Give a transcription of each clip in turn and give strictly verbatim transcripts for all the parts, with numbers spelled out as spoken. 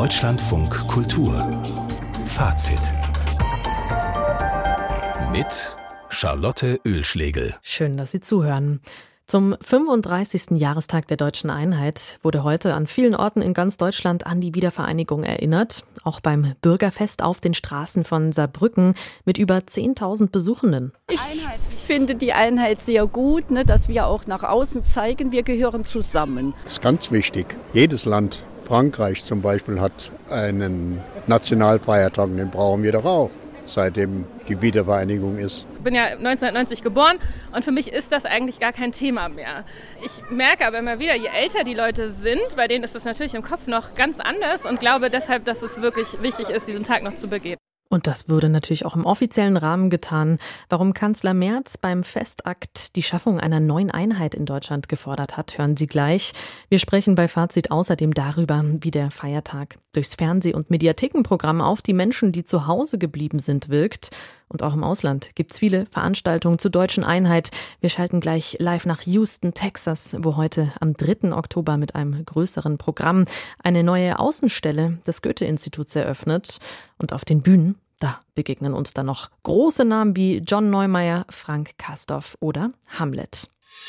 Deutschlandfunk Kultur Fazit mit Charlotte Oehlschlegel. Schön, dass Sie zuhören. Zum fünfunddreißigsten Jahrestag der Deutschen Einheit wurde heute an vielen Orten in ganz Deutschland an die Wiedervereinigung erinnert. Auch beim Bürgerfest auf den Straßen von Saarbrücken mit über zehntausend Besuchenden. Ich finde die Einheit sehr gut, ne, dass wir auch nach außen zeigen, wir gehören zusammen. Das ist ganz wichtig. Jedes Land, Frankreich zum Beispiel, hat einen Nationalfeiertag, den brauchen wir doch auch, seitdem die Wiedervereinigung ist. Ich bin ja neunzehnhundertneunzig geboren und für mich ist das eigentlich gar kein Thema mehr. Ich merke aber immer wieder, je älter die Leute sind, bei denen ist das natürlich im Kopf noch ganz anders und glaube deshalb, dass es wirklich wichtig ist, diesen Tag noch zu begehen. Und das würde natürlich auch im offiziellen Rahmen getan. Warum Kanzler Merz beim Festakt die Schaffung einer neuen Einheit in Deutschland gefordert hat, hören Sie gleich. Wir sprechen bei Fazit außerdem darüber, wie der Feiertag durchs Fernseh- und Mediathekenprogramm auf die Menschen, die zu Hause geblieben sind, wirkt. Und auch im Ausland gibt es viele Veranstaltungen zur deutschen Einheit. Wir schalten gleich live nach Houston, Texas, wo heute am dritten Oktober mit einem größeren Programm eine neue Außenstelle des Goethe-Instituts eröffnet. Und auf den Bühnen, da begegnen uns dann noch große Namen wie John Neumeier, Frank Castorf oder Hamlet.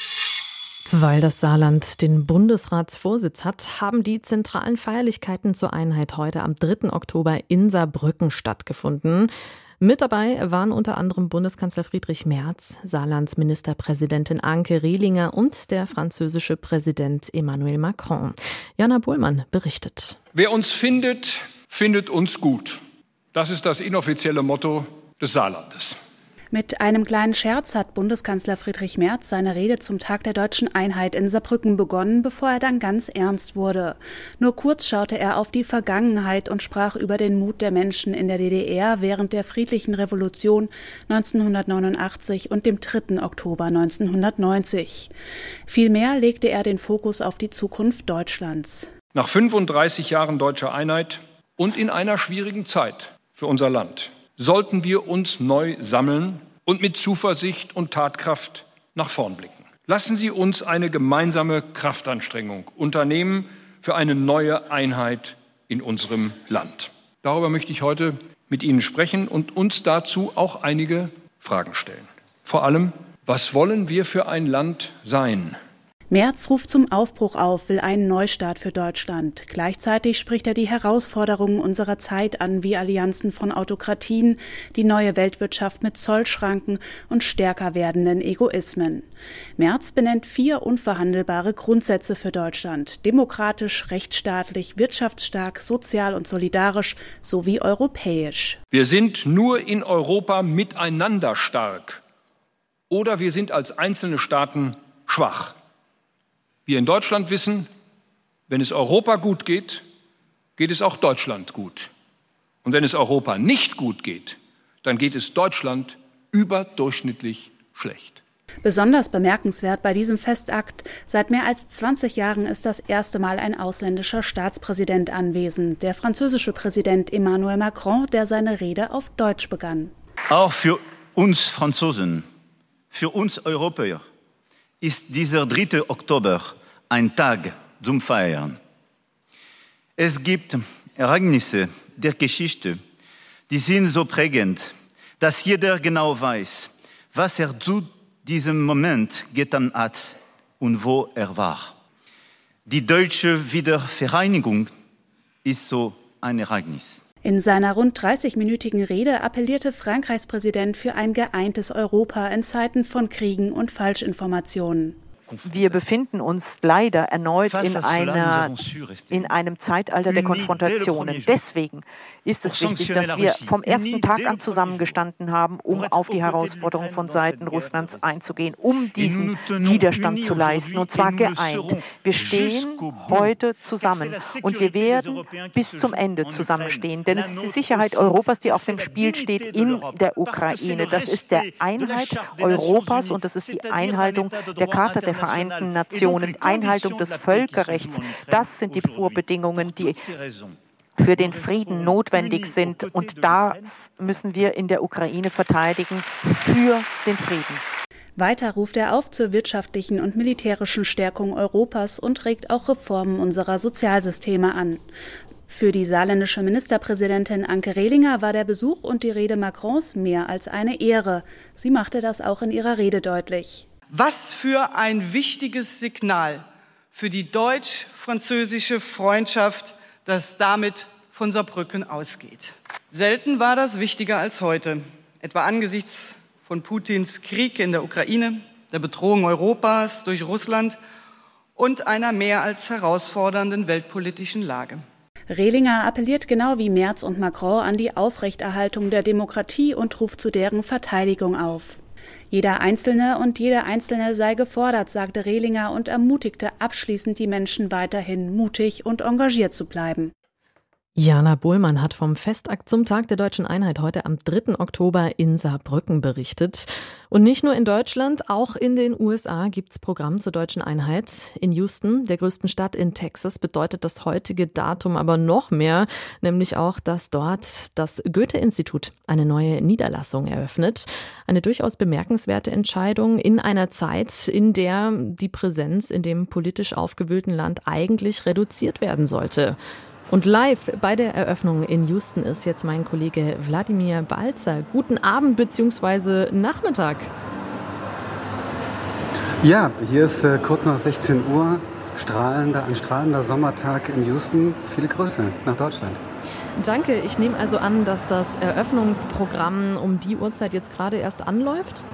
Weil das Saarland den Bundesratsvorsitz hat, haben die zentralen Feierlichkeiten zur Einheit heute am dritten Oktober in Saarbrücken stattgefunden. Mit dabei waren unter anderem Bundeskanzler Friedrich Merz, Saarlands Ministerpräsidentin Anke Rehlinger und der französische Präsident Emmanuel Macron. Jana Bohlmann berichtet. Wer uns findet, findet uns gut. Das ist das inoffizielle Motto des Saarlandes. Mit einem kleinen Scherz hat Bundeskanzler Friedrich Merz seine Rede zum Tag der Deutschen Einheit in Saarbrücken begonnen, bevor er dann ganz ernst wurde. Nur kurz schaute er auf die Vergangenheit und sprach über den Mut der Menschen in der D D R während der friedlichen Revolution neunzehnhundertneunundachtzig und dem dritten Oktober neunzehnhundertneunzig. Vielmehr legte er den Fokus auf die Zukunft Deutschlands. Nach fünfunddreißig Jahren deutscher Einheit und in einer schwierigen Zeit für unser Land sollten wir uns neu sammeln und mit Zuversicht und Tatkraft nach vorn blicken. Lassen Sie uns eine gemeinsame Kraftanstrengung unternehmen für eine neue Einheit in unserem Land. Darüber möchte ich heute mit Ihnen sprechen und uns dazu auch einige Fragen stellen. Vor allem, was wollen wir für ein Land sein? Merz ruft zum Aufbruch auf, will einen Neustart für Deutschland. Gleichzeitig spricht er die Herausforderungen unserer Zeit an, wie Allianzen von Autokratien, die neue Weltwirtschaft mit Zollschranken und stärker werdenden Egoismen. Merz benennt vier unverhandelbare Grundsätze für Deutschland: demokratisch, rechtsstaatlich, wirtschaftsstark, sozial und solidarisch sowie europäisch. Wir sind nur in Europa miteinander stark oder wir sind als einzelne Staaten schwach. Wir in Deutschland wissen, wenn es Europa gut geht, geht es auch Deutschland gut. Und wenn es Europa nicht gut geht, dann geht es Deutschland überdurchschnittlich schlecht. Besonders bemerkenswert bei diesem Festakt: Seit mehr als zwanzig Jahren ist das erste Mal ein ausländischer Staatspräsident anwesend, der französische Präsident Emmanuel Macron, der seine Rede auf Deutsch begann. Auch für uns Franzosen, für uns Europäer, ist dieser dritte Oktober ein Tag zum Feiern. Es gibt Ereignisse der Geschichte, die sind so prägend, dass jeder genau weiß, was er zu diesem Moment getan hat und wo er war. Die deutsche Wiedervereinigung ist so ein Ereignis. In seiner rund dreißigminütigen Rede appellierte Frankreichs Präsident für ein geeintes Europa in Zeiten von Kriegen und Falschinformationen. Wir befinden uns leider erneut in, einer, in einem Zeitalter der Konfrontationen. Deswegen ist es wichtig, dass wir vom ersten Tag an zusammengestanden haben, um auf die Herausforderungen von Seiten Russlands einzugehen, um diesen Widerstand zu leisten, und zwar geeint. Wir stehen heute zusammen und wir werden bis zum Ende zusammenstehen, denn es ist die Sicherheit Europas, die auf dem Spiel steht in der Ukraine. Das ist der Einheit Europas und das ist die Einhaltung der Charta der Vereinten Nationen, Einhaltung des Völkerrechts. Das sind die Vorbedingungen, die für den Frieden notwendig sind. Und das müssen wir in der Ukraine verteidigen für den Frieden. Weiter ruft er auf zur wirtschaftlichen und militärischen Stärkung Europas und regt auch Reformen unserer Sozialsysteme an. Für die saarländische Ministerpräsidentin Anke Rehlinger war der Besuch und die Rede Macrons mehr als eine Ehre. Sie machte das auch in ihrer Rede deutlich. Was für ein wichtiges Signal für die deutsch-französische Freundschaft, das damit von Saarbrücken ausgeht. Selten war das wichtiger als heute, etwa angesichts von Putins Krieg in der Ukraine, der Bedrohung Europas durch Russland und einer mehr als herausfordernden weltpolitischen Lage. Rehlinger appelliert genau wie Merz und Macron an die Aufrechterhaltung der Demokratie und ruft zu deren Verteidigung auf. Jeder Einzelne und jede Einzelne sei gefordert, sagte Rehlinger und ermutigte abschließend die Menschen weiterhin mutig und engagiert zu bleiben. Jana Bohlmann hat vom Festakt zum Tag der Deutschen Einheit heute am dritten Oktober in Saarbrücken berichtet. Und nicht nur in Deutschland, auch in den U S A gibt's Programm zur Deutschen Einheit. In Houston, der größten Stadt in Texas, bedeutet das heutige Datum aber noch mehr, nämlich auch, dass dort das Goethe-Institut eine neue Niederlassung eröffnet. Eine durchaus bemerkenswerte Entscheidung in einer Zeit, in der die Präsenz in dem politisch aufgewühlten Land eigentlich reduziert werden sollte. Und live bei der Eröffnung in Houston ist jetzt mein Kollege Wladimir Balzer. Guten Abend bzw. Nachmittag. Ja, hier ist äh, kurz nach sechzehn Uhr, strahlender, ein strahlender Sommertag in Houston. Viele Grüße nach Deutschland. Danke, ich nehme also an, dass das Eröffnungsprogramm um die Uhrzeit jetzt gerade erst anläuft?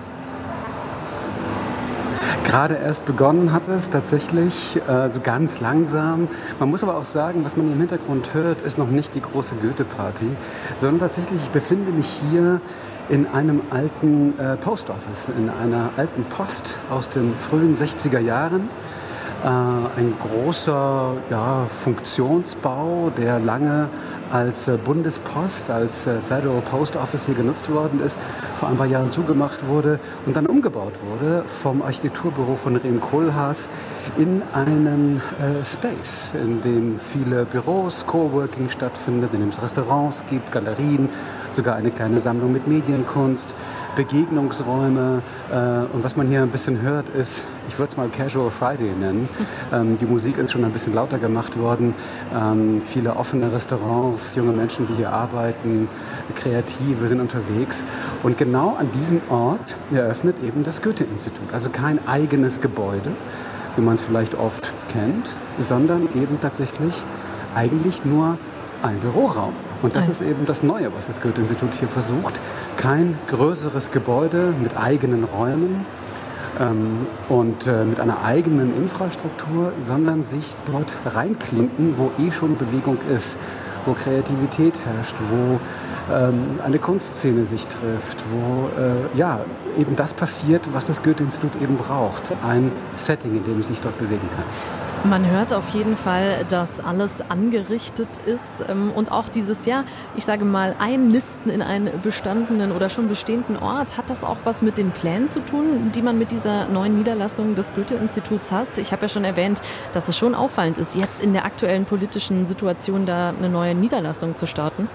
Gerade erst begonnen hat es tatsächlich, äh, so ganz langsam. Man muss aber auch sagen, was man hier im Hintergrund hört, ist noch nicht die große Goethe-Party, sondern tatsächlich, ich befinde mich hier in einem alten äh, Post Office, in einer alten Post aus den frühen sechziger Jahren. Äh, ein großer ja, Funktionsbau, der lange als äh, Bundespost, als äh, Federal Post Office hier genutzt worden ist, vor ein paar Jahren zugemacht wurde und dann umgebaut wurde vom Architekturbüro von Rehm Koolhaas in einen äh, Space, in dem viele Büros, Coworking stattfindet, in dem es Restaurants gibt, Galerien, sogar eine kleine Sammlung mit Medienkunst, Begegnungsräume. Äh, und was man hier ein bisschen hört, ist, ich würde es mal Casual Friday nennen. Ähm, die Musik ist schon ein bisschen lauter gemacht worden. Ähm, viele offene Restaurants, junge Menschen, die hier arbeiten, Kreative sind unterwegs. Und genau an diesem Ort eröffnet eben das Goethe-Institut. Also kein eigenes Gebäude, wie man es vielleicht oft kennt, sondern eben tatsächlich eigentlich nur ein Büroraum. Und das ist eben das Neue, was das Goethe-Institut hier versucht. Kein größeres Gebäude mit eigenen Räumen ähm, und äh, mit einer eigenen Infrastruktur, sondern sich dort reinklinken, wo eh schon Bewegung ist, wo Kreativität herrscht, wo ähm, eine Kunstszene sich trifft, wo äh, ja, eben das passiert, was das Goethe-Institut eben braucht. Ein Setting, in dem es sich dort bewegen kann. Man hört auf jeden Fall, dass alles angerichtet ist und auch dieses, ja, ich sage mal, Einnisten in einen bestandenen oder schon bestehenden Ort. Hat das auch was mit den Plänen zu tun, die man mit dieser neuen Niederlassung des Goethe-Instituts hat? Ich habe ja schon erwähnt, dass es schon auffallend ist, jetzt in der aktuellen politischen Situation da eine neue Niederlassung zu starten.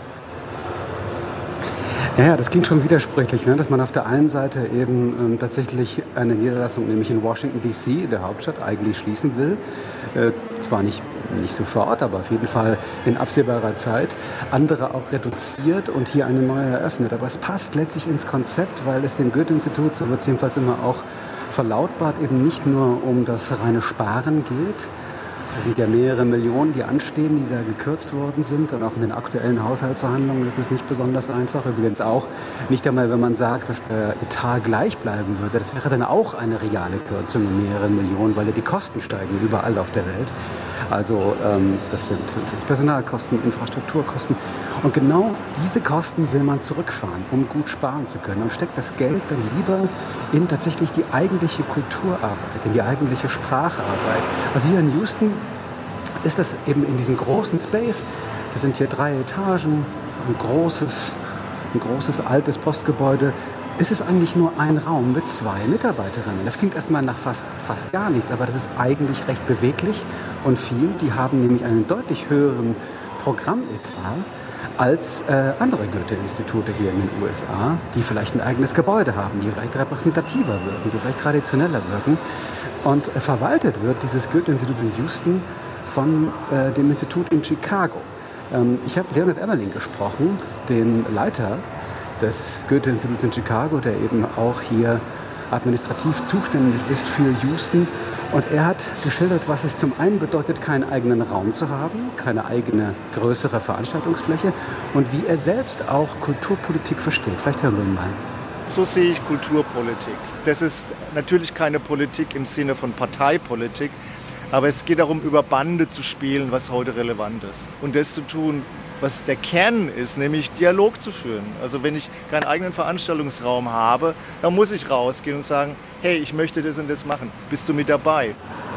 Ja, ja, das klingt schon widersprüchlich, ne? Dass man auf der einen Seite eben ähm, tatsächlich eine Niederlassung, nämlich in Washington D C, der Hauptstadt, eigentlich schließen will. Äh, zwar nicht, nicht sofort, aber auf jeden Fall in absehbarer Zeit. Andere auch reduziert und hier eine neue eröffnet. Aber es passt letztlich ins Konzept, weil es dem Goethe-Institut, so wird es jedenfalls immer auch verlautbart, eben nicht nur um das reine Sparen geht. Es sind ja mehrere Millionen, die anstehen, die da gekürzt worden sind. Und auch in den aktuellen Haushaltsverhandlungen ist es nicht besonders einfach. Übrigens auch nicht einmal, wenn man sagt, dass der Etat gleich bleiben würde. Das wäre dann auch eine reale Kürzung in mehreren Millionen, weil ja die Kosten steigen überall auf der Welt. Also ähm, das sind natürlich Personalkosten, Infrastrukturkosten. Und genau diese Kosten will man zurückfahren, um gut sparen zu können. Und steckt das Geld dann lieber in tatsächlich die eigentliche Kulturarbeit, in die eigentliche Spracharbeit. Also hier in Houston ist das eben in diesem großen Space. Das sind hier drei Etagen, ein großes, ein großes altes Postgebäude. Ist es eigentlich nur ein Raum mit zwei Mitarbeiterinnen. Das klingt erstmal nach fast, fast gar nichts, aber das ist eigentlich recht beweglich und viel. Die haben nämlich einen deutlich höheren Programmetat als äh, andere Goethe-Institute hier in den U S A, die vielleicht ein eigenes Gebäude haben, die vielleicht repräsentativer wirken, die vielleicht traditioneller wirken. Und äh, verwaltet wird dieses Goethe-Institut in Houston von äh, dem Institut in Chicago. Ähm, ich habe Leonard Emmerling gesprochen, den Leiter des Goethe-Instituts in Chicago, der eben auch hier administrativ zuständig ist für Houston. Und er hat geschildert, was es zum einen bedeutet, keinen eigenen Raum zu haben, keine eigene größere Veranstaltungsfläche und wie er selbst auch Kulturpolitik versteht. Vielleicht hören wir ihn mal. So sehe ich Kulturpolitik. Das ist natürlich keine Politik im Sinne von Parteipolitik, aber es geht darum, über Bande zu spielen, was heute relevant ist. Und das zu tun, was der Kern ist, nämlich Dialog zu führen. Also wenn ich keinen eigenen Veranstaltungsraum habe, dann muss ich rausgehen und sagen, hey, ich möchte das und das machen. Bist du mit dabei?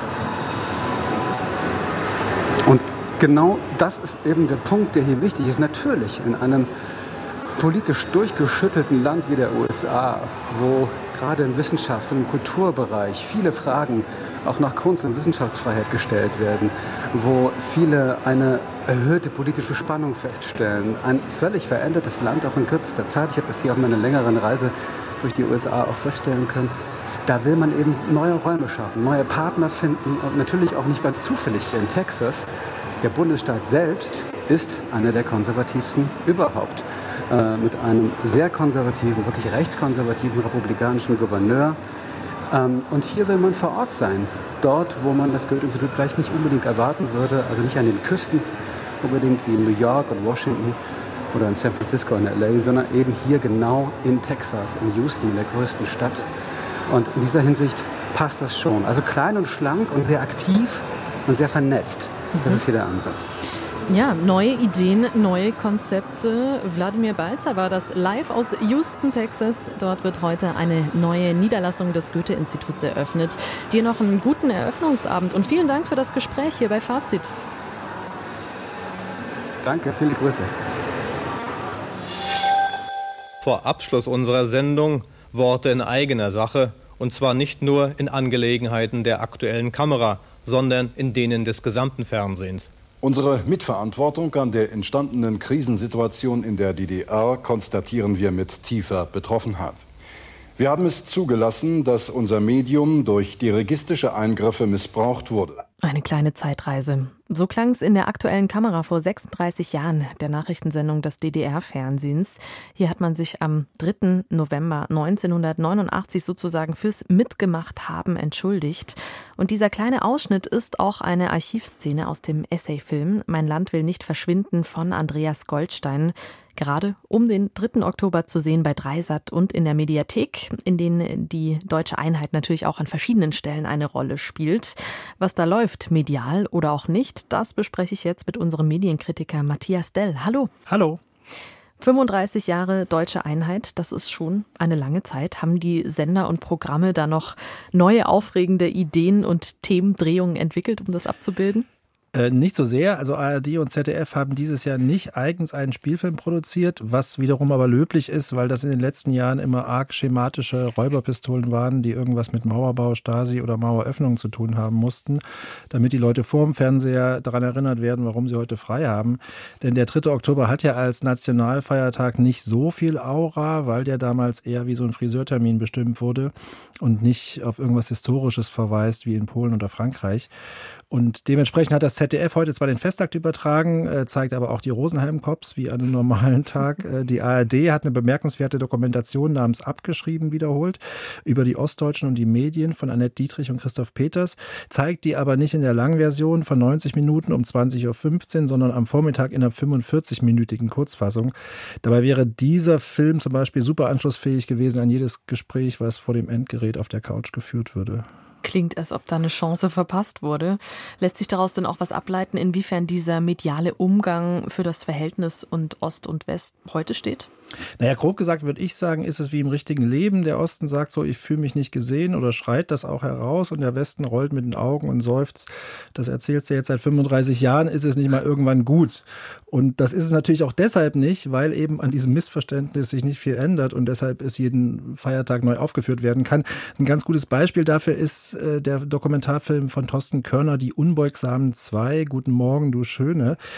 Und genau das ist eben der Punkt, der hier wichtig ist. Natürlich in einem politisch durchgeschüttelten Land wie der U S A, wo gerade im Wissenschafts- und im Kulturbereich viele Fragen auch nach Kunst- und Wissenschaftsfreiheit gestellt werden, wo viele eine erhöhte politische Spannung feststellen. Ein völlig verändertes Land, auch in kürzester Zeit. Ich habe das hier auf meiner längeren Reise durch die U S A auch feststellen können. Da will man eben neue Räume schaffen, neue Partner finden und natürlich auch nicht ganz zufällig hier in Texas. Der Bundesstaat selbst ist einer der konservativsten überhaupt. Äh, mit einem sehr konservativen, wirklich rechtskonservativen republikanischen Gouverneur. Ähm, und hier will man vor Ort sein. Dort, wo man das Goethe-Institut vielleicht nicht unbedingt erwarten würde, also nicht an den Küsten unbedingt wie in New York und Washington oder in San Francisco und L A, sondern eben hier genau in Texas, in Houston, in der größten Stadt. Und in dieser Hinsicht passt das schon. Also klein und schlank und sehr aktiv und sehr vernetzt. Das ist hier der Ansatz. Ja, neue Ideen, neue Konzepte. Wladimir Balzer war das live aus Houston, Texas. Dort wird heute eine neue Niederlassung des Goethe-Instituts eröffnet. Dir noch einen guten Eröffnungsabend und vielen Dank für das Gespräch hier bei Fazit. Danke, viele Grüße. Vor Abschluss unserer Sendung Worte in eigener Sache. Und zwar nicht nur in Angelegenheiten der aktuellen Kamera, sondern in denen des gesamten Fernsehens. Unsere Mitverantwortung an der entstandenen Krisensituation in der D D R konstatieren wir mit tiefer Betroffenheit. Wir haben es zugelassen, dass unser Medium durch dirigistische Eingriffe missbraucht wurde. Eine kleine Zeitreise. So klang es in der aktuellen Kamera vor sechsunddreißig Jahren, der Nachrichtensendung des D D R-Fernsehens. Hier hat man sich am dritten November neunzehnhundertneunundachtzig sozusagen fürs Mitgemacht-Haben entschuldigt. Und dieser kleine Ausschnitt ist auch eine Archivszene aus dem Essayfilm Mein Land will nicht verschwinden von Andreas Goldstein. Gerade um den dritten Oktober zu sehen bei Dreisat und in der Mediathek, in denen die deutsche Einheit natürlich auch an verschiedenen Stellen eine Rolle spielt. Was da läuft, medial oder auch nicht, das bespreche ich jetzt mit unserem Medienkritiker Matthias Dell. Hallo. Hallo. fünfunddreißig Jahre deutsche Einheit, das ist schon eine lange Zeit. Haben die Sender und Programme da noch neue aufregende Ideen und Themendrehungen entwickelt, um das abzubilden? Äh, nicht so sehr. Also A R D und Z D F haben dieses Jahr nicht eigens einen Spielfilm produziert, was wiederum aber löblich ist, weil das in den letzten Jahren immer arg schematische Räuberpistolen waren, die irgendwas mit Mauerbau, Stasi oder Maueröffnung zu tun haben mussten, damit die Leute vor dem Fernseher daran erinnert werden, warum sie heute frei haben. Denn der dritte Oktober hat ja als Nationalfeiertag nicht so viel Aura, weil der damals eher wie so ein Friseurtermin bestimmt wurde und nicht auf irgendwas Historisches verweist, wie in Polen oder Frankreich. Und dementsprechend hat das Z D F heute zwar den Festakt übertragen, äh, zeigt aber auch die Rosenheim-Cops wie an einem normalen Tag. Äh, die A R D hat eine bemerkenswerte Dokumentation namens Abgeschrieben wiederholt über die Ostdeutschen und die Medien von Annette Dietrich und Christoph Peters, zeigt die aber nicht in der Langversion von neunzig Minuten um zwanzig Uhr fünfzehn, sondern am Vormittag in einer fünfundvierzig-minütigen Kurzfassung. Dabei wäre dieser Film zum Beispiel super anschlussfähig gewesen an jedes Gespräch, was vor dem Endgerät auf der Couch geführt würde. Klingt, als ob da eine Chance verpasst wurde. Lässt sich daraus denn auch was ableiten, inwiefern dieser mediale Umgang für das Verhältnis und Ost und West heute steht? Naja, grob gesagt würde ich sagen, ist es wie im richtigen Leben. Der Osten sagt so, ich fühle mich nicht gesehen oder schreit das auch heraus und der Westen rollt mit den Augen und seufzt. Das erzählst du jetzt seit fünfunddreißig Jahren, ist es nicht mal irgendwann gut. Und das ist es natürlich auch deshalb nicht, weil eben an diesem Missverständnis sich nicht viel ändert und deshalb es jeden Feiertag neu aufgeführt werden kann. Ein ganz gutes Beispiel dafür ist äh, der Dokumentarfilm von Thorsten Körner, Die Unbeugsamen zwei, Guten Morgen, du Schöne.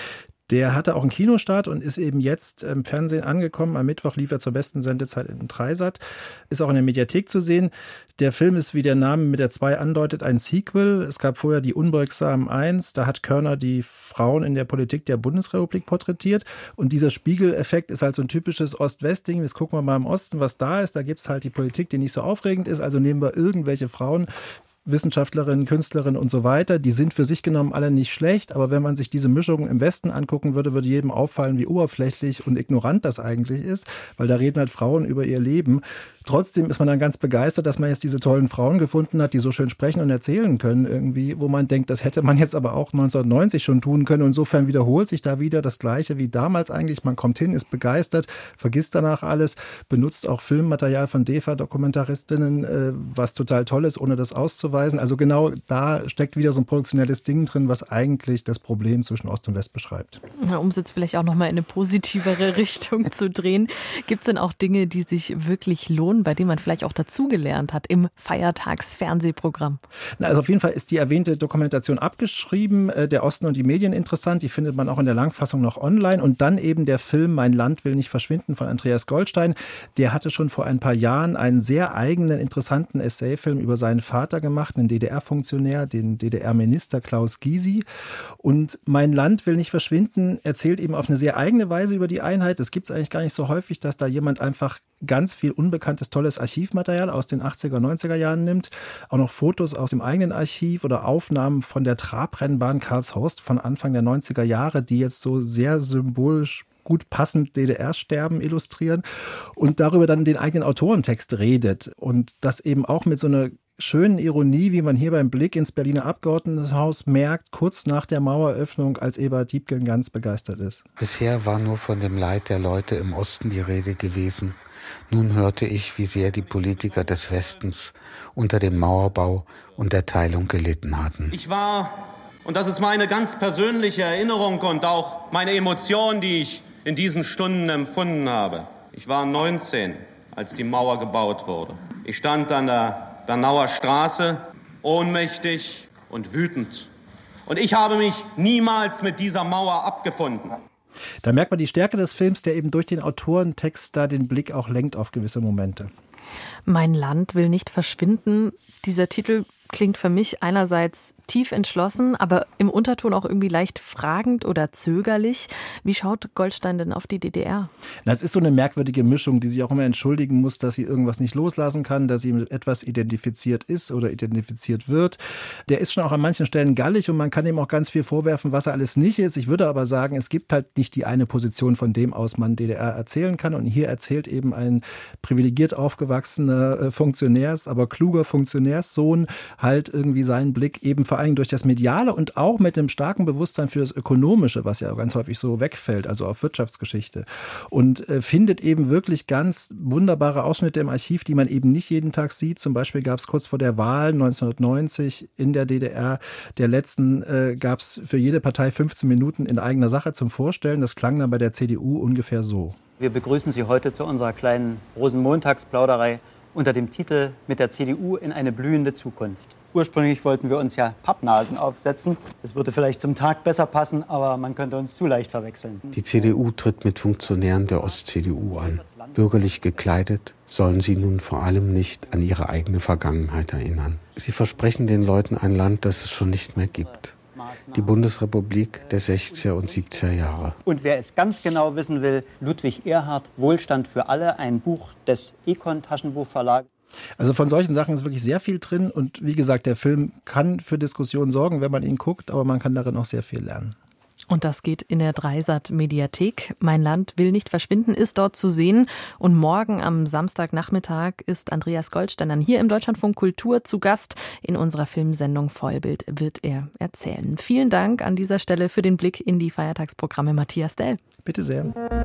Der hatte auch einen Kinostart und ist eben jetzt im Fernsehen angekommen. Am Mittwoch lief er zur besten Sendezeit in Dreisat. Ist auch in der Mediathek zu sehen. Der Film ist, wie der Name mit der zwei andeutet, ein Sequel. Es gab vorher die Unbeugsamen eins. Da hat Körner die Frauen in der Politik der Bundesrepublik porträtiert. Und dieser Spiegeleffekt ist halt so ein typisches Ost-West-Ding. Jetzt gucken wir mal im Osten, was da ist. Da gibt es halt die Politik, die nicht so aufregend ist. Also nehmen wir irgendwelche Frauen, Wissenschaftlerinnen, Künstlerinnen und so weiter, die sind für sich genommen alle nicht schlecht, aber wenn man sich diese Mischung im Westen angucken würde, würde jedem auffallen, wie oberflächlich und ignorant das eigentlich ist, weil da reden halt Frauen über ihr Leben. Trotzdem ist man dann ganz begeistert, dass man jetzt diese tollen Frauen gefunden hat, die so schön sprechen und erzählen können irgendwie, wo man denkt, das hätte man jetzt aber auch neunzehnhundertneunzig schon tun können. Und insofern wiederholt sich da wieder das Gleiche wie damals eigentlich. Man kommt hin, ist begeistert, vergisst danach alles, benutzt auch Filmmaterial von D E F A-Dokumentaristinnen, was total toll ist, ohne das auszuweisen. Also genau da steckt wieder so ein produktionelles Ding drin, was eigentlich das Problem zwischen Ost und West beschreibt. Ja, um es jetzt vielleicht auch nochmal in eine positivere Richtung zu drehen, gibt es denn auch Dinge, die sich wirklich lohnen, bei denen man vielleicht auch dazugelernt hat im Feiertagsfernsehprogramm? Na, also auf jeden Fall ist die erwähnte Dokumentation abgeschrieben, der Osten und die Medien interessant, die findet man auch in der Langfassung noch online und dann eben der Film Mein Land will nicht verschwinden von Andreas Goldstein. Der hatte schon vor ein paar Jahren einen sehr eigenen, interessanten Essayfilm über seinen Vater gemacht, einen D D R-Funktionär, den D D R-Minister Klaus Gysi. Und Mein Land will nicht verschwinden erzählt eben auf eine sehr eigene Weise über die Einheit. Es gibt es eigentlich gar nicht so häufig, dass da jemand einfach ganz viel unbekanntes, tolles Archivmaterial aus den achtziger, neunziger Jahren nimmt. Auch noch Fotos aus dem eigenen Archiv oder Aufnahmen von der Trabrennbahn Karlshorst von Anfang der neunziger Jahre, die jetzt so sehr symbolisch gut passend D D R-Sterben illustrieren und darüber dann den eigenen Autorentext redet. Und das eben auch mit so einer schönen Ironie, wie man hier beim Blick ins Berliner Abgeordnetenhaus merkt, kurz nach der Maueröffnung, als Eberhard Diepgen ganz begeistert ist. Bisher war nur von dem Leid der Leute im Osten die Rede gewesen. Nun hörte ich, wie sehr die Politiker des Westens unter dem Mauerbau und der Teilung gelitten hatten. Ich war, und das ist meine ganz persönliche Erinnerung und auch meine Emotion, die ich in diesen Stunden empfunden habe. Ich war neunzehn, als die Mauer gebaut wurde. Ich stand an der Bernauer Straße, ohnmächtig und wütend. Und ich habe mich niemals mit dieser Mauer abgefunden. Da merkt man die Stärke des Films, der eben durch den Autorentext da den Blick auch lenkt auf gewisse Momente. Mein Land will nicht verschwinden. Dieser Titel klingt für mich einerseits tief entschlossen, aber im Unterton auch irgendwie leicht fragend oder zögerlich. Wie schaut Goldstein denn auf die D D R? Na, es ist so eine merkwürdige Mischung, die sich auch immer entschuldigen muss, dass sie irgendwas nicht loslassen kann, dass sie mit etwas identifiziert ist oder identifiziert wird. Der ist schon auch an manchen Stellen gallig und man kann ihm auch ganz viel vorwerfen, was er alles nicht ist. Ich würde aber sagen, es gibt halt nicht die eine Position, von dem aus man D D R erzählen kann. Und hier erzählt eben ein privilegiert aufgewachsener Funktionärs, aber kluger Funktionärssohn halt irgendwie seinen Blick eben vor allem durch das Mediale und auch mit dem starken Bewusstsein für das Ökonomische, was ja ganz häufig so wegfällt, also auf Wirtschaftsgeschichte. Und äh, findet eben wirklich ganz wunderbare Ausschnitte im Archiv, die man eben nicht jeden Tag sieht. Zum Beispiel gab es kurz vor der Wahl neunzehnhundertneunzig in der D D R, der letzten, äh, gab es für jede Partei fünfzehn Minuten in eigener Sache zum Vorstellen. Das klang dann bei der C D U ungefähr so. Wir begrüßen Sie heute zu unserer kleinen Rosenmontagsplauderei unter dem Titel Mit der C D U in eine blühende Zukunft. Ursprünglich wollten wir uns ja Pappnasen aufsetzen. Das würde vielleicht zum Tag besser passen, aber man könnte uns zu leicht verwechseln. Die C D U tritt mit Funktionären der Ost-C D U an. Bürgerlich gekleidet sollen sie nun vor allem nicht an ihre eigene Vergangenheit erinnern. Sie versprechen den Leuten ein Land, das es schon nicht mehr gibt. Die Bundesrepublik der sechziger und siebziger Jahre. Und wer es ganz genau wissen will, Ludwig Erhard, Wohlstand für alle, ein Buch des Econ-Taschenbuchverlags. Also von solchen Sachen ist wirklich sehr viel drin und wie gesagt, der Film kann für Diskussionen sorgen, wenn man ihn guckt, aber man kann darin auch sehr viel lernen. Und das geht in der Dreisat-Mediathek. Mein Land will nicht verschwinden ist dort zu sehen. Und morgen am Samstagnachmittag ist Andreas Goldstein dann hier im Deutschlandfunk Kultur zu Gast. In unserer Filmsendung Vollbild wird er erzählen. Vielen Dank an dieser Stelle für den Blick in die Feiertagsprogramme, Matthias Dell. Bitte sehr.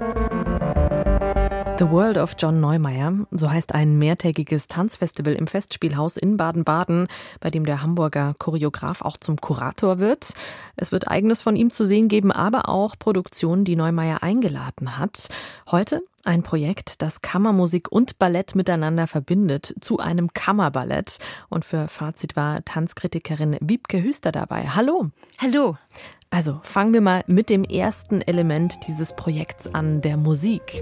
The World of John Neumeier, so heißt ein mehrtägiges Tanzfestival im Festspielhaus in Baden-Baden, bei dem der Hamburger Choreograf auch zum Kurator wird. Es wird Eigenes von ihm zu sehen geben, aber auch Produktionen, die Neumeier eingeladen hat. Heute ein Projekt, das Kammermusik und Ballett miteinander verbindet, zu einem Kammerballett. Und für Fazit war Tanzkritikerin Wiebke Hüster dabei. Hallo. Hallo. Also fangen wir mal mit dem ersten Element dieses Projekts an, der Musik.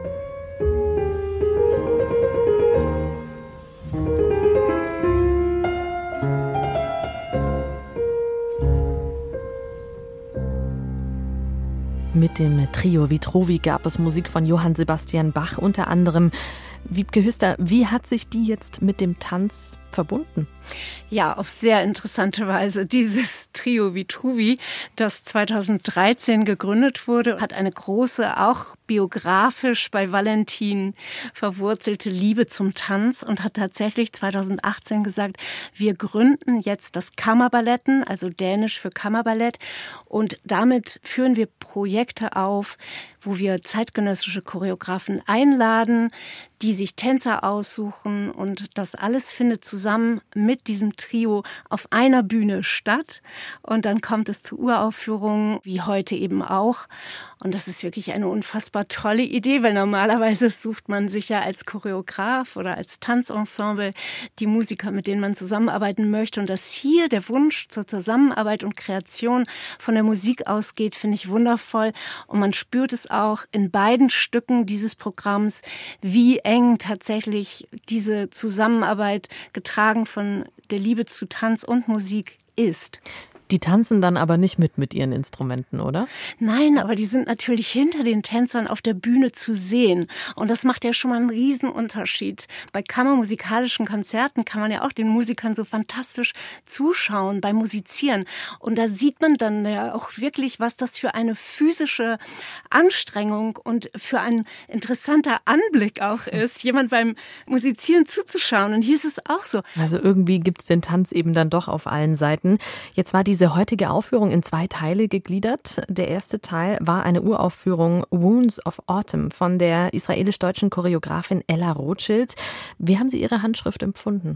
Mit dem Trio Vitruvi gab es Musik von Johann Sebastian Bach unter anderem. Wiebke Hüster, wie hat sich die jetzt mit dem Tanz verbunden? Ja, auf sehr interessante Weise. Dieses Trio Vitruvi, das zweitausenddreizehn gegründet wurde, hat eine große, auch biografisch bei Valentin verwurzelte Liebe zum Tanz und hat tatsächlich zweitausendachtzehn gesagt, wir gründen jetzt das Kammerballetten, also Dänisch für Kammerballett, und damit führen wir Projekte auf, wo wir zeitgenössische Choreografen einladen, die sich Tänzer aussuchen, und das alles findet zusammen mit diesem Trio auf einer Bühne statt, und dann kommt es zu Uraufführungen, wie heute eben auch, und das ist wirklich eine unfassbar tolle Idee, weil normalerweise sucht man sich ja als Choreograf oder als Tanzensemble die Musiker, mit denen man zusammenarbeiten möchte, und dass hier der Wunsch zur Zusammenarbeit und Kreation von der Musik ausgeht, finde ich wundervoll, und man spürt es auch in beiden Stücken dieses Programms, wie eng tatsächlich diese Zusammenarbeit, getragen von der Liebe zu Tanz und Musik, ist. Die tanzen dann aber nicht mit mit ihren Instrumenten, oder? Nein, aber die sind natürlich hinter den Tänzern auf der Bühne zu sehen. Und das macht ja schon mal einen Riesenunterschied. Bei kammermusikalischen Konzerten kann man ja auch den Musikern so fantastisch zuschauen beim Musizieren. Und da sieht man dann ja auch wirklich, was das für eine physische Anstrengung und für ein interessanter Anblick auch ist, jemand beim Musizieren zuzuschauen. Und hier ist es auch so. Also irgendwie gibt es den Tanz eben dann doch auf allen Seiten. Jetzt war diese heutige Aufführung in zwei Teile gegliedert. Der erste Teil war eine Uraufführung Wounds of Autumn von der israelisch-deutschen Choreografin Ella Rothschild. Wie haben Sie Ihre Handschrift empfunden?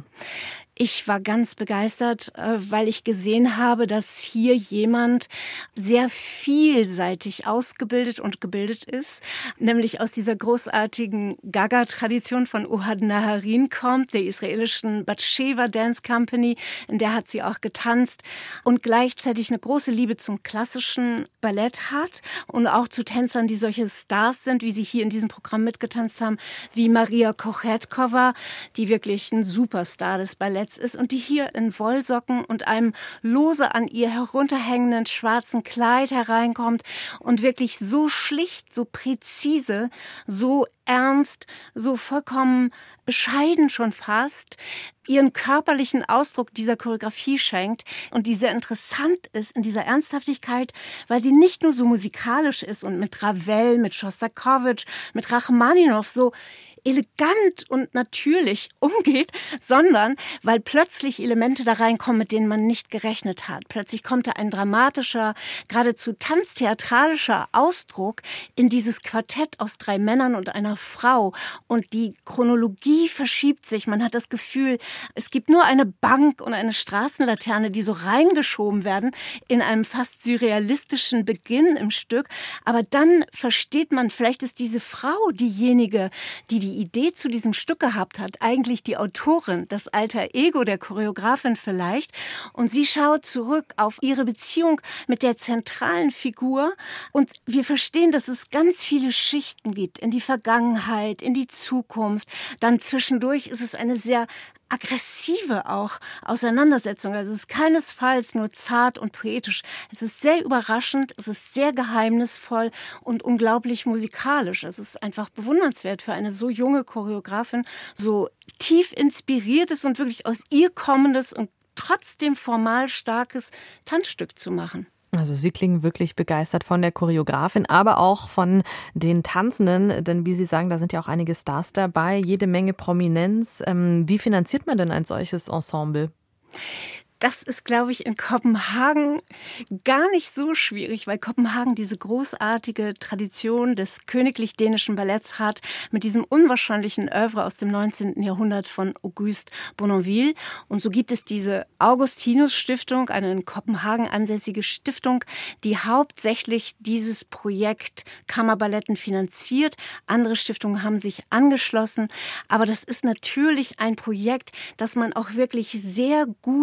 Ich war ganz begeistert, weil ich gesehen habe, dass hier jemand sehr vielseitig ausgebildet und gebildet ist, nämlich aus dieser großartigen Gaga-Tradition von Ohad Naharin kommt, der israelischen Batsheva Dance Company, in der hat sie auch getanzt, und gleichzeitig eine große Liebe zum klassischen Ballett hat und auch zu Tänzern, die solche Stars sind, wie sie hier in diesem Programm mitgetanzt haben, wie Maria Kochetkova, die wirklich ein Superstar des Balletts ist und die hier in Wollsocken und einem lose an ihr herunterhängenden schwarzen Kleid hereinkommt und wirklich so schlicht, so präzise, so ernst, so vollkommen bescheiden schon fast ihren körperlichen Ausdruck dieser Choreografie schenkt und die sehr interessant ist in dieser Ernsthaftigkeit, weil sie nicht nur so musikalisch ist und mit Ravel, mit Schostakowitsch, mit Rachmaninow so elegant und natürlich umgeht, sondern weil plötzlich Elemente da reinkommen, mit denen man nicht gerechnet hat. Plötzlich kommt da ein dramatischer, geradezu tanztheatralischer Ausdruck in dieses Quartett aus drei Männern und einer Frau. Und die Chronologie verschiebt sich. Man hat das Gefühl, es gibt nur eine Bank und eine Straßenlaterne, die so reingeschoben werden in einem fast surrealistischen Beginn im Stück. Aber dann versteht man, vielleicht ist diese Frau diejenige, die die Idee zu diesem Stück gehabt hat, eigentlich die Autorin, das alter Ego der Choreografin vielleicht. Und sie schaut zurück auf ihre Beziehung mit der zentralen Figur. Und wir verstehen, dass es ganz viele Schichten gibt in die Vergangenheit, in die Zukunft. Dann zwischendurch ist es eine sehr aggressive auch Auseinandersetzung. Also es ist keinesfalls nur zart und poetisch. Es ist sehr überraschend, es ist sehr geheimnisvoll und unglaublich musikalisch. Es ist einfach bewundernswert für eine so junge Choreografin, so tief inspiriertes und wirklich aus ihr kommendes und trotzdem formal starkes Tanzstück zu machen. Also Sie klingen wirklich begeistert von der Choreografin, aber auch von den Tanzenden, denn wie Sie sagen, da sind ja auch einige Stars dabei, jede Menge Prominenz. Wie finanziert man denn ein solches Ensemble? Das ist, glaube ich, in Kopenhagen gar nicht so schwierig, weil Kopenhagen diese großartige Tradition des königlich dänischen Balletts hat, mit diesem unwahrscheinlichen Œuvre aus dem neunzehnten Jahrhundert von Auguste Bournonville. Und so gibt es diese Augustinus-Stiftung, eine in Kopenhagen ansässige Stiftung, die hauptsächlich dieses Projekt Kammerballetten finanziert. Andere Stiftungen haben sich angeschlossen. Aber das ist natürlich ein Projekt, das man auch wirklich sehr gut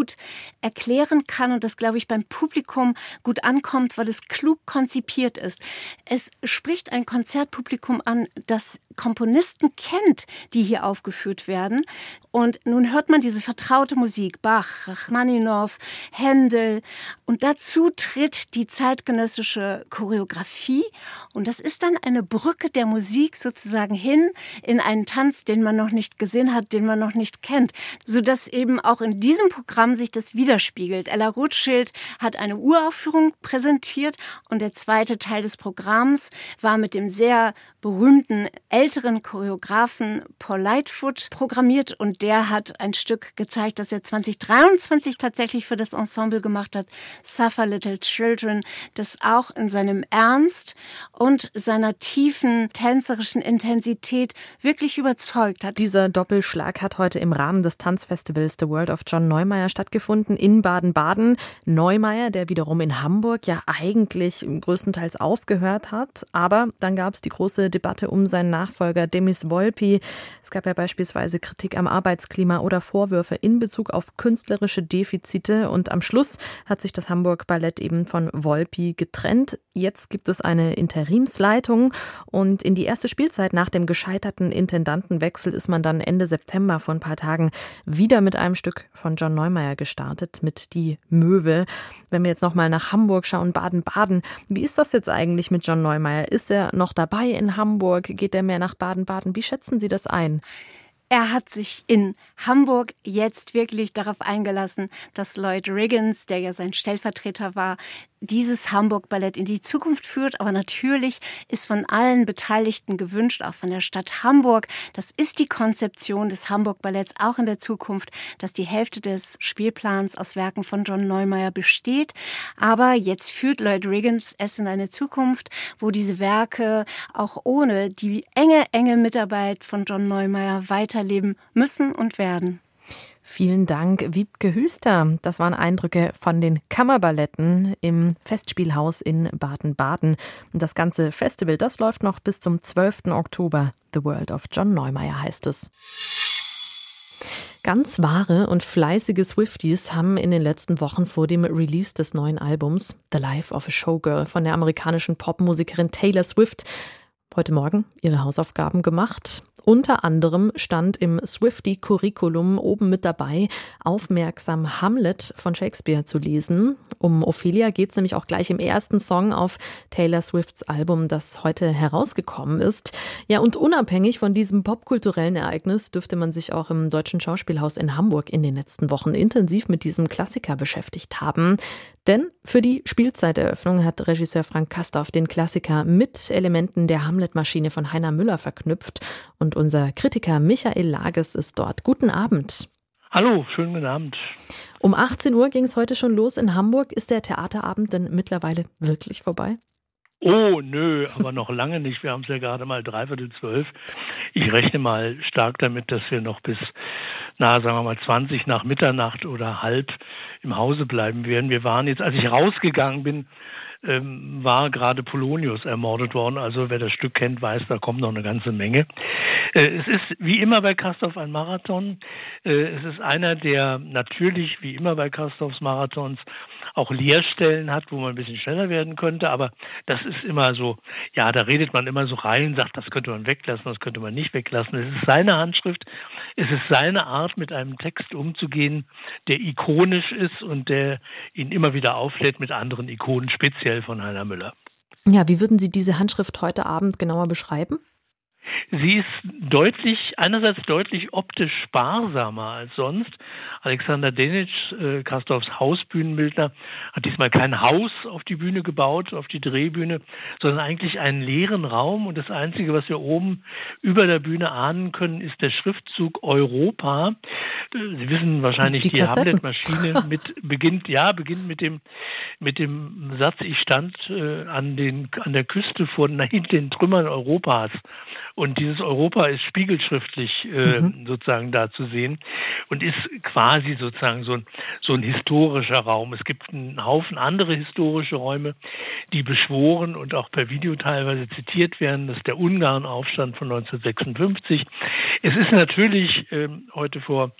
erklären kann und das, glaube ich, beim Publikum gut ankommt, weil es klug konzipiert ist. Es spricht ein Konzertpublikum an, das Komponisten kennt, die hier aufgeführt werden. Und nun hört man diese vertraute Musik, Bach, Rachmaninow, Händel. Und dazu tritt die zeitgenössische Choreografie. Und das ist dann eine Brücke der Musik sozusagen hin in einen Tanz, den man noch nicht gesehen hat, den man noch nicht kennt. Sodass eben auch in diesem Programm sich das widerspiegelt. Ella Rothschild hat eine Uraufführung präsentiert und der zweite Teil des Programms war mit dem sehr berühmten älteren Choreografen Paul Lightfoot programmiert und der hat ein Stück gezeigt, das er zwanzig dreiundzwanzig tatsächlich für das Ensemble gemacht hat, Suffer Little Children, das auch in seinem Ernst und seiner tiefen tänzerischen Intensität wirklich überzeugt hat. Dieser Doppelschlag hat heute im Rahmen des Tanzfestivals The World of John Neumeier stattgefunden in Baden-Baden. Neumeier, der wiederum in Hamburg ja eigentlich größtenteils aufgehört hat, aber dann gab es die große Debatte um seinen Nachfolger Demis Volpi. Es gab ja beispielsweise Kritik am Arbeitsklima oder Vorwürfe in Bezug auf künstlerische Defizite und am Schluss hat sich das Hamburg Ballett eben von Volpi getrennt. Jetzt gibt es eine Interimsleitung und in die erste Spielzeit nach dem gescheiterten Intendantenwechsel ist man dann Ende September vor ein paar Tagen wieder mit einem Stück von John Neumeier gestartet, mit Die Möwe. Wenn wir jetzt nochmal nach Hamburg schauen, Baden-Baden, wie ist das jetzt eigentlich mit John Neumeier? Ist er noch dabei in Hamburg? Geht er mehr nach Baden-Baden? Wie schätzen Sie das ein? Er hat sich in Hamburg jetzt wirklich darauf eingelassen, dass Lloyd Riggins, der ja sein Stellvertreter war, dieses Hamburg-Ballett in die Zukunft führt. Aber natürlich ist von allen Beteiligten gewünscht, auch von der Stadt Hamburg, das ist die Konzeption des Hamburg-Balletts auch in der Zukunft, dass die Hälfte des Spielplans aus Werken von John Neumeier besteht. Aber jetzt führt Lloyd Riggins es in eine Zukunft, wo diese Werke auch ohne die enge, enge Mitarbeit von John Neumeier weiterleben müssen und werden. Vielen Dank, Wiebke Hüster. Das waren Eindrücke von den Kammerballetten im Festspielhaus in Baden-Baden. Und das ganze Festival, das läuft noch bis zum zwölften Oktober. The World of John Neumeier heißt es. Ganz wahre und fleißige Swifties haben in den letzten Wochen vor dem Release des neuen Albums The Life of a Showgirl von der amerikanischen Popmusikerin Taylor Swift heute Morgen ihre Hausaufgaben gemacht. Unter anderem stand im Swiftie-Curriculum oben mit dabei, aufmerksam Hamlet von Shakespeare zu lesen. Um Ophelia geht es nämlich auch gleich im ersten Song auf Taylor Swifts Album, das heute herausgekommen ist. Ja, und unabhängig von diesem popkulturellen Ereignis dürfte man sich auch im Deutschen Schauspielhaus in Hamburg in den letzten Wochen intensiv mit diesem Klassiker beschäftigt haben. Denn für die Spielzeiteröffnung hat Regisseur Frank Castorf den Klassiker mit Elementen der Hamlet-Maschine von Heiner Müller verknüpft. Und unser Kritiker Michael Lages ist dort. Guten Abend. Hallo, schönen guten Abend. Um achtzehn Uhr ging es heute schon los in Hamburg. Ist der Theaterabend denn mittlerweile wirklich vorbei? Oh, nö, aber noch lange nicht. Wir haben es ja gerade mal dreiviertel zwölf. Ich rechne mal stark damit, dass wir noch bis, na, sagen wir mal zwanzig nach Mitternacht oder halb im Hause bleiben werden. Wir waren jetzt, als ich rausgegangen bin, ähm, war gerade Polonius ermordet worden. Also wer das Stück kennt, weiß, da kommt noch eine ganze Menge. Äh, es ist wie immer bei Castorf ein Marathon. Äh, es ist einer, der natürlich wie immer bei Castorfs Marathons auch Leerstellen hat, wo man ein bisschen schneller werden könnte, aber das ist immer so, ja, da redet man immer so rein, sagt, das könnte man weglassen, das könnte man nicht weglassen. Es ist seine Handschrift, es ist seine Art, mit einem Text umzugehen, der ikonisch ist und der ihn immer wieder auflädt mit anderen Ikonen, speziell von Heiner Müller. Ja, wie würden Sie diese Handschrift heute Abend genauer beschreiben? Sie ist deutlich, einerseits deutlich optisch sparsamer als sonst. Alexander Denic, äh, Castorfs Hausbühnenbildner, hat diesmal kein Haus auf die Bühne gebaut, auf die Drehbühne, sondern eigentlich einen leeren Raum. Und das Einzige, was wir oben über der Bühne ahnen können, ist der Schriftzug Europa. Sie wissen wahrscheinlich, die, die Hamlet-Maschine mit beginnt, ja, beginnt mit dem mit dem Satz: Ich stand äh, an den an der Küste vor den Trümmern Europas. Und dieses Europa ist spiegelschriftlich äh, mhm. sozusagen da zu sehen und ist quasi sozusagen so ein, so ein historischer Raum. Es gibt einen Haufen andere historische Räume, die beschworen und auch per Video teilweise zitiert werden. Das ist der Ungarnaufstand von neunzehnhundertsechsundfünfzig. Es ist natürlich äh, heute vor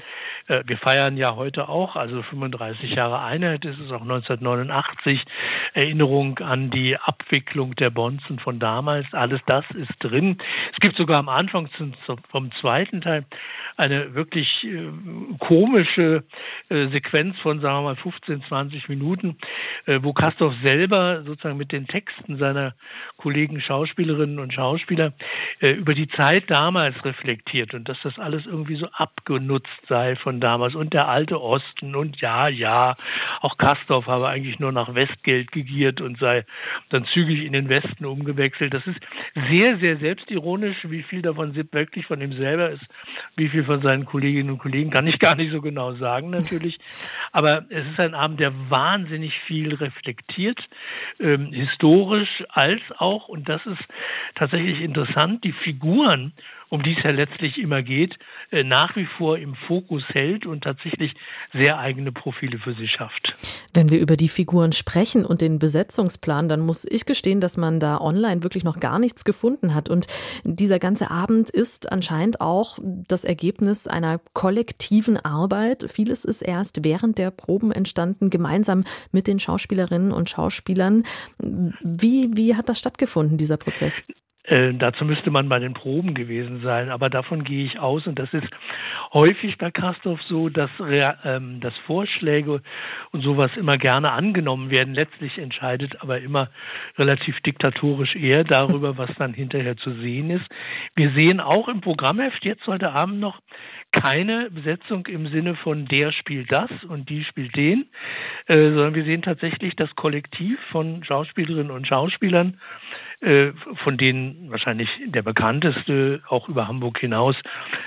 Äh, wir feiern ja heute auch, also fünfunddreißig Jahre Einheit, ist es auch neunzehnhundertneunundachtzig, Erinnerung an die Abwicklung der Bonzen von damals, alles das ist drin. Es gibt sogar am Anfang zum, vom zweiten Teil eine wirklich äh, komische äh, Sequenz von, sagen wir mal, fünfzehn, zwanzig Minuten, äh, wo Castorf selber sozusagen mit den Texten seiner Kollegen Schauspielerinnen und Schauspieler äh, über die Zeit damals reflektiert und dass das alles irgendwie so abgenutzt sei von damals und der alte Osten und ja, ja, auch Castorf habe eigentlich nur nach Westgeld gegiert und sei dann zügig in den Westen umgewechselt. Das ist sehr, sehr selbstironisch, wie viel davon wirklich von ihm selber ist, wie viel von seinen Kolleginnen und Kollegen, kann ich gar nicht so genau sagen natürlich, aber es ist ein Abend, der wahnsinnig viel reflektiert, ähm, historisch als auch, und das ist tatsächlich interessant, die Figuren, um die es ja letztlich immer geht, äh, nach wie vor im Fokus hält und tatsächlich sehr eigene Profile für sie schafft. Wenn wir über die Figuren sprechen und den Besetzungsplan, dann muss ich gestehen, dass man da online wirklich noch gar nichts gefunden hat. Und dieser ganze Abend ist anscheinend auch das Ergebnis einer kollektiven Arbeit. Vieles ist erst während der Proben entstanden, gemeinsam mit den Schauspielerinnen und Schauspielern. Wie, wie hat das stattgefunden, dieser Prozess? Äh, dazu müsste man bei den Proben gewesen sein, aber davon gehe ich aus und das ist häufig bei Castorf so, dass, ähm, dass Vorschläge und sowas immer gerne angenommen werden. Letztlich entscheidet aber immer relativ diktatorisch er darüber, was dann hinterher zu sehen ist. Wir sehen auch im Programmheft jetzt heute Abend noch keine Besetzung im Sinne von der spielt das und die spielt den, äh, sondern wir sehen tatsächlich das Kollektiv von Schauspielerinnen und Schauspielern, äh, von denen wahrscheinlich der bekannteste auch über Hamburg hinaus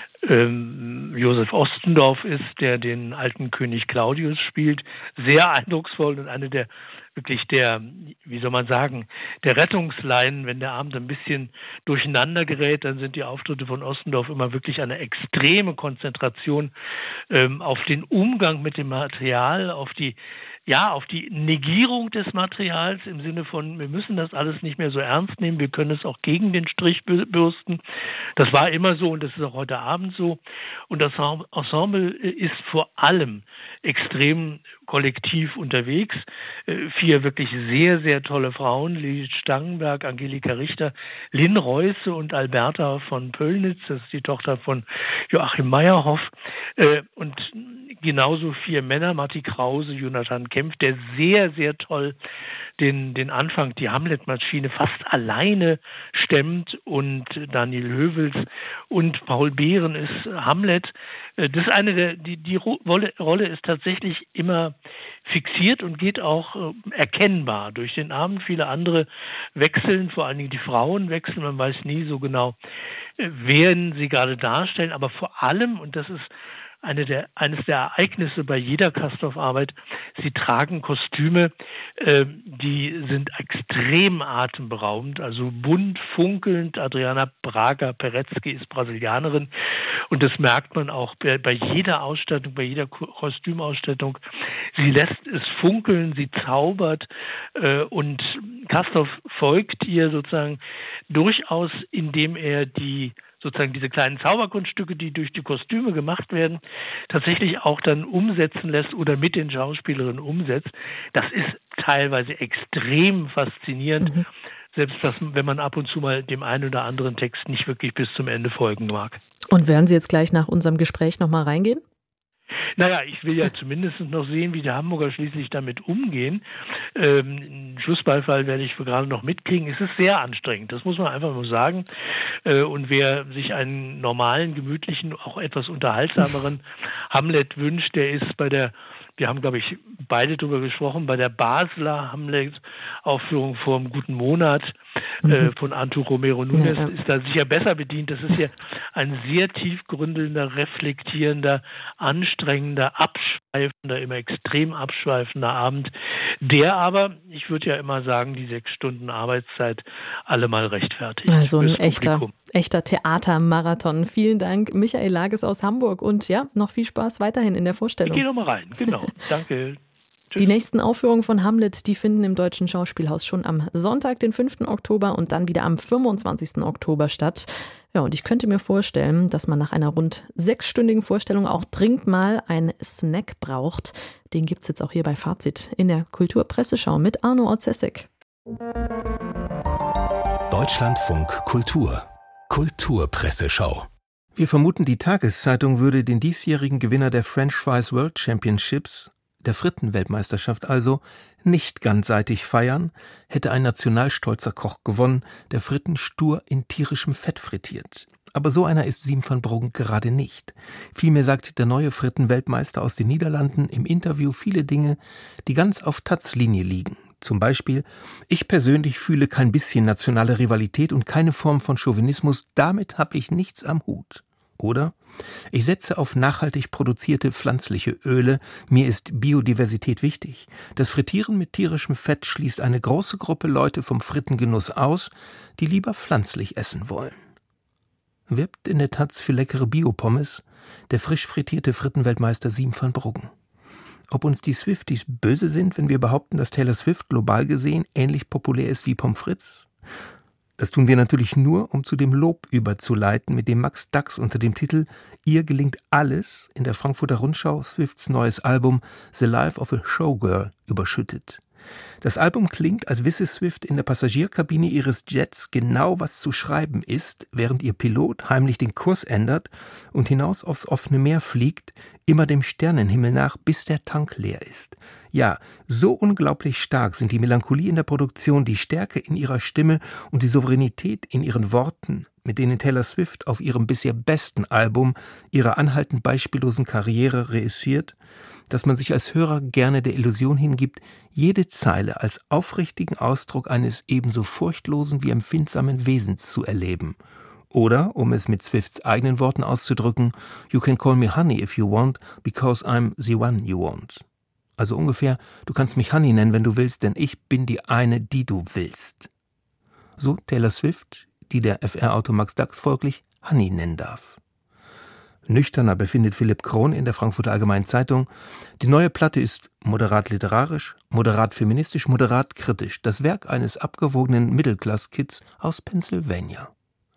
ähm, Josef Ostendorf ist, der den alten König Claudius spielt. Sehr eindrucksvoll und eine der wirklich der, wie soll man sagen, der Rettungsleinen, wenn der Abend ein bisschen durcheinander gerät, dann sind die Auftritte von Ostendorf immer wirklich eine extreme Konzentration ähm, auf den Umgang mit dem Material, auf die Ja, auf die Negierung des Materials im Sinne von, wir müssen das alles nicht mehr so ernst nehmen, wir können es auch gegen den Strich bürsten. Das war immer so und das ist auch heute Abend so. Und das Ensemble ist vor allem extrem kollektiv unterwegs. Vier wirklich sehr, sehr tolle Frauen, Lilith Stangenberg, Angelika Richter, Lynn Reusse und Alberta von Pöllnitz, das ist die Tochter von Joachim Meyerhoff. Und genauso vier Männer, Matti Krause, Jonathan Kempf, der sehr, sehr toll den, den Anfang, die Hamlet-Maschine fast alleine stemmt und Daniel Höwels und Paul Behren ist Hamlet. Das ist eine der, die, die Rolle, Rolle ist tatsächlich immer fixiert und geht auch äh, erkennbar durch den Abend. Viele andere wechseln, vor allen Dingen die Frauen wechseln, man weiß nie so genau, äh, wen sie gerade darstellen, aber vor allem, und das ist Eine der, eines der Ereignisse bei jeder Castorf-Arbeit, sie tragen Kostüme, äh, die sind extrem atemberaubend, also bunt, funkelnd. Adriana Braga Peretzky ist Brasilianerin und das merkt man auch bei, bei jeder Ausstattung, bei jeder Kostümausstattung. Sie lässt es funkeln, sie zaubert äh, und Castorf folgt ihr sozusagen durchaus, indem er die sozusagen diese kleinen Zauberkunststücke, die durch die Kostüme gemacht werden, tatsächlich auch dann umsetzen lässt oder mit den Schauspielerinnen umsetzt. Das ist teilweise extrem faszinierend, mhm. selbst das, wenn man ab und zu mal dem einen oder anderen Text nicht wirklich bis zum Ende folgen mag. Und werden Sie jetzt gleich nach unserem Gespräch nochmal reingehen? Naja, ich will ja zumindest noch sehen, wie die Hamburger schließlich damit umgehen. Ähm, einen Schlussbeifall werde ich gerade noch mitkriegen. Es ist sehr anstrengend, das muss man einfach nur sagen. Äh, und wer sich einen normalen, gemütlichen, auch etwas unterhaltsameren Hamlet wünscht, der ist bei der, wir haben, glaube ich, beide darüber gesprochen, bei der Basler Hamlet-Aufführung vor einem guten Monat mhm. äh, von Antu Romero Nunes, ja, ja. ist da sicher besser bedient. Das ist ja ein sehr tiefgründelnder, reflektierender, anstrengender, abschweifender, immer extrem abschweifender Abend, der aber, ich würde ja immer sagen, die sechs Stunden Arbeitszeit alle mal rechtfertigt. Also ein echter, echter Theatermarathon. Vielen Dank, Michael Lages aus Hamburg und ja, noch viel Spaß weiterhin in der Vorstellung. Ich gehe noch mal rein, genau. Danke. Die nächsten Aufführungen von Hamlet, die finden im Deutschen Schauspielhaus schon am Sonntag, den fünften Oktober und dann wieder am fünfundzwanzigsten Oktober statt. Ja, und ich könnte mir vorstellen, dass man nach einer rund sechsstündigen Vorstellung auch dringend mal einen Snack braucht. Den gibt's jetzt auch hier bei Fazit in der Kulturpresseschau mit Arno Orzesek. Deutschlandfunk Kultur. Kulturpresseschau. Wir vermuten, die Tageszeitung würde den diesjährigen Gewinner der French Fries World Championships, der Frittenweltmeisterschaft also, nicht ganzseitig feiern, hätte ein nationalstolzer Koch gewonnen, der Fritten stur in tierischem Fett frittiert. Aber so einer ist Siem van Bruggen gerade nicht. Vielmehr sagt der neue Frittenweltmeister aus den Niederlanden im Interview viele Dinge, die ganz auf Taz Linie liegen. Zum Beispiel: Ich persönlich fühle kein bisschen nationale Rivalität und keine Form von Chauvinismus, damit habe ich nichts am Hut. Oder: Ich setze auf nachhaltig produzierte pflanzliche Öle, mir ist Biodiversität wichtig. Das Frittieren mit tierischem Fett schließt eine große Gruppe Leute vom Frittengenuss aus, die lieber pflanzlich essen wollen. Wirbt in der Taz für leckere Biopommes der frisch frittierte Frittenweltmeister Siem van Bruggen. Ob uns die Swifties böse sind, wenn wir behaupten, dass Taylor Swift global gesehen ähnlich populär ist wie Pommes frites? Das tun wir natürlich nur, um zu dem Lob überzuleiten, mit dem Max Dachs unter dem Titel »Ihr gelingt alles« in der Frankfurter Rundschau Swifts neues Album »The Life of a Showgirl« überschüttet. Das Album klingt, als wisse Swift in der Passagierkabine ihres Jets genau, was zu schreiben ist, während ihr Pilot heimlich den Kurs ändert und hinaus aufs offene Meer fliegt, immer dem Sternenhimmel nach, bis der Tank leer ist. Ja, so unglaublich stark sind die Melancholie in der Produktion, die Stärke in ihrer Stimme und die Souveränität in ihren Worten, mit denen Taylor Swift auf ihrem bisher besten Album ihrer anhaltend beispiellosen Karriere reüssiert, dass man sich als Hörer gerne der Illusion hingibt, jede Zeile als aufrichtigen Ausdruck eines ebenso furchtlosen wie empfindsamen Wesens zu erleben. Oder, um es mit Swifts eigenen Worten auszudrücken, »You can call me honey if you want, because I'm the one you want.« Also ungefähr, du kannst mich Honey nennen, wenn du willst, denn ich bin die eine, die du willst. So Taylor Swift, die der F R-Autor Max Dachs folglich Honey nennen darf. Nüchterner befindet Philipp Krohn in der Frankfurter Allgemeinen Zeitung, die neue Platte ist moderat literarisch, moderat feministisch, moderat kritisch, das Werk eines abgewogenen Middle-Class-Kids aus Pennsylvania.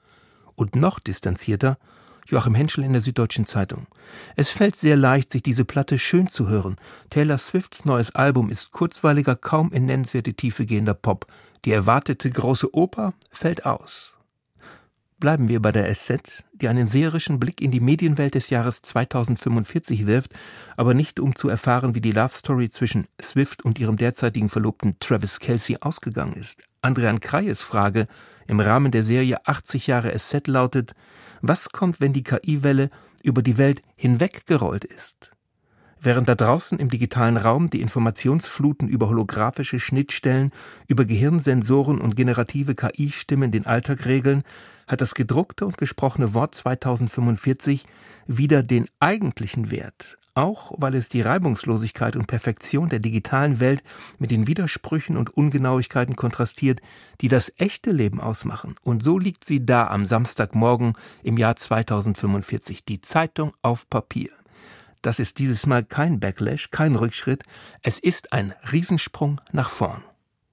Und noch distanzierter Joachim Henschel in der Süddeutschen Zeitung. Es fällt sehr leicht, sich diese Platte schön zu hören. Taylor Swifts neues Album ist kurzweiliger, kaum in nennenswerte Tiefe gehender Pop. Die erwartete große Oper fällt aus. Bleiben wir bei der S Z, die einen seherischen Blick in die Medienwelt des Jahres zweitausendfünfundvierzig wirft, aber nicht um zu erfahren, wie die Love Story zwischen Swift und ihrem derzeitigen Verlobten Travis Kelce ausgegangen ist. Andrian Kreyes Frage im Rahmen der Serie achtzig Jahre S Z lautet: Was kommt, wenn die K I-Welle über die Welt hinweggerollt ist? Während da draußen im digitalen Raum die Informationsfluten über holographische Schnittstellen, über Gehirnsensoren und generative K I-Stimmen den Alltag regeln, hat das gedruckte und gesprochene Wort zweitausendfünfundvierzig wieder den eigentlichen Wert, auch weil es die Reibungslosigkeit und Perfektion der digitalen Welt mit den Widersprüchen und Ungenauigkeiten kontrastiert, die das echte Leben ausmachen. Und so liegt sie da am Samstagmorgen im Jahr zweitausendfünfundvierzig, die Zeitung auf Papier. Das ist dieses Mal kein Backlash, kein Rückschritt, es ist ein Riesensprung nach vorn.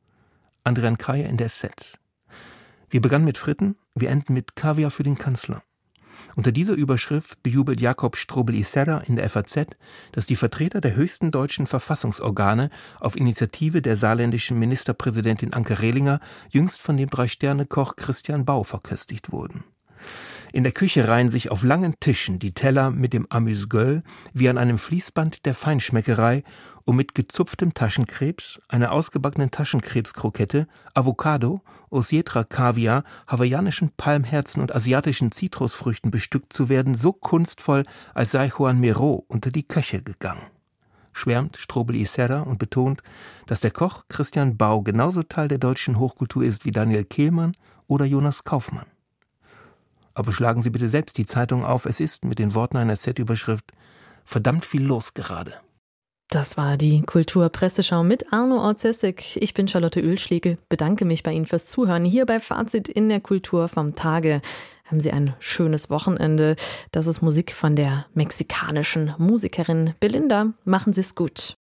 Andrian Kreie in der S Z. Wir begannen mit Fritten, wir enden mit Kaviar für den Kanzler. Unter dieser Überschrift bejubelt Jakob Strobel-Isserra in der F A Z, dass die Vertreter der höchsten deutschen Verfassungsorgane auf Initiative der saarländischen Ministerpräsidentin Anke Rehlinger jüngst von dem Drei-Sterne-Koch Christian Bau verköstigt wurden. In der Küche reihen sich auf langen Tischen die Teller mit dem Amuse-Gueule wie an einem Fließband der Feinschmeckerei und mit gezupftem Taschenkrebs, einer ausgebackenen Taschenkrebskrokette, Avocado, Osietra Kaviar, hawaiianischen Palmherzen und asiatischen Zitrusfrüchten bestückt zu werden, so kunstvoll, als sei Juan Miró unter die Köche gegangen. Schwärmt Strobel-Isserra und betont, dass der Koch Christian Bau genauso Teil der deutschen Hochkultur ist wie Daniel Kehlmann oder Jonas Kaufmann. Aber schlagen Sie bitte selbst die Zeitung auf, es ist mit den Worten einer Z-Überschrift verdammt viel los gerade. Das war die Kulturpresseschau mit Arno Orzesek. Ich bin Charlotte Oehlschlegel, bedanke mich bei Ihnen fürs Zuhören. Hier bei Fazit in der Kultur vom Tage. Haben Sie ein schönes Wochenende. Das ist Musik von der mexikanischen Musikerin Belinda. Machen Sie es gut.